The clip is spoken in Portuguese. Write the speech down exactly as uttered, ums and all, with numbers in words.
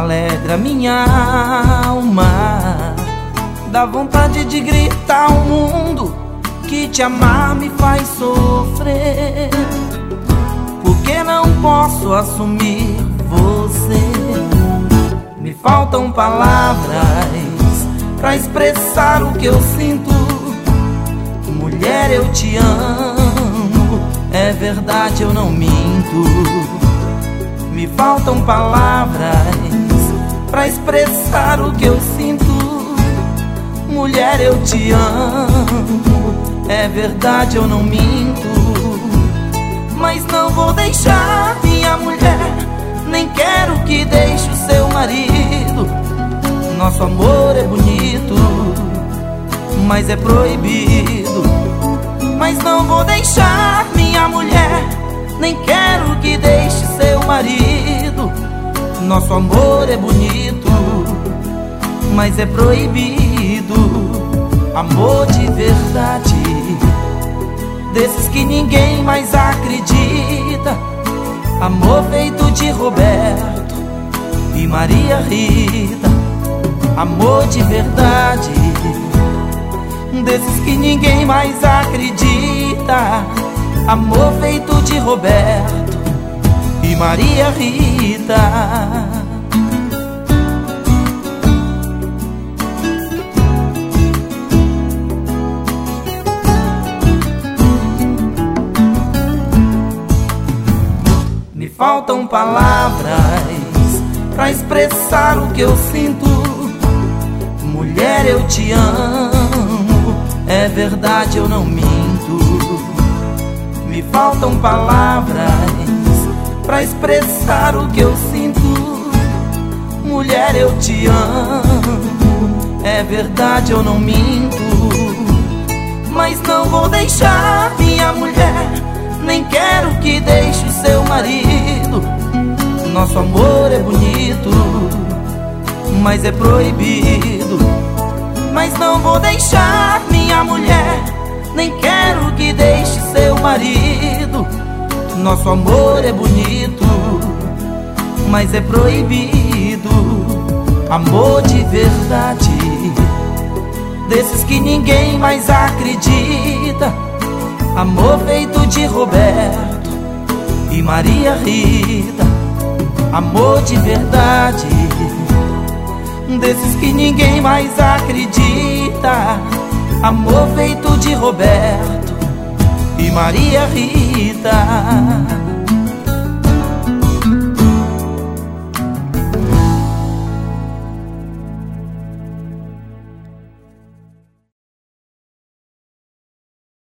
alegra minha alma. Dá vontade de gritar ao mundo que te amar me faz sofrer, porque não posso assumir você. Me faltam palavras pra expressar o que eu sinto. Mulher, eu te amo, é verdade, eu não minto. Me faltam palavras pra expressar o que eu sinto. Mulher, eu te amo, é verdade, eu não minto. Mas não vou deixar minha mulher, nem quero que deixe o seu marido. Nosso amor é bonito, mas é proibido. Mas não vou deixar minha mulher, nem quero que deixe seu marido. Nosso amor é bonito, mas é proibido. Amor de verdade, desses que ninguém mais acredita. Amor feito de Roberto e Maria Rita. Amor de verdade, desses que ninguém mais acredita. Amor feito de Roberto e Maria Rita. Me faltam palavras pra expressar o que eu sinto. Mulher, eu te amo, é verdade, eu não minto. Me faltam palavras pra expressar o que eu sinto. Mulher, eu te amo, é verdade, eu não minto. Mas não vou deixar minha mulher, nem quero que deixe o seu marido. Nosso amor é bonito, mas é proibido. Mas não vou deixar minha mulher, nem quero que deixe seu marido. Nosso amor é bonito, mas é proibido. Amor de verdade, desses que ninguém mais acredita. Amor feito de Roberto e Maria Rita. Amor de verdade, desses que ninguém mais acredita. Amor feito de Roberto e Maria Rita.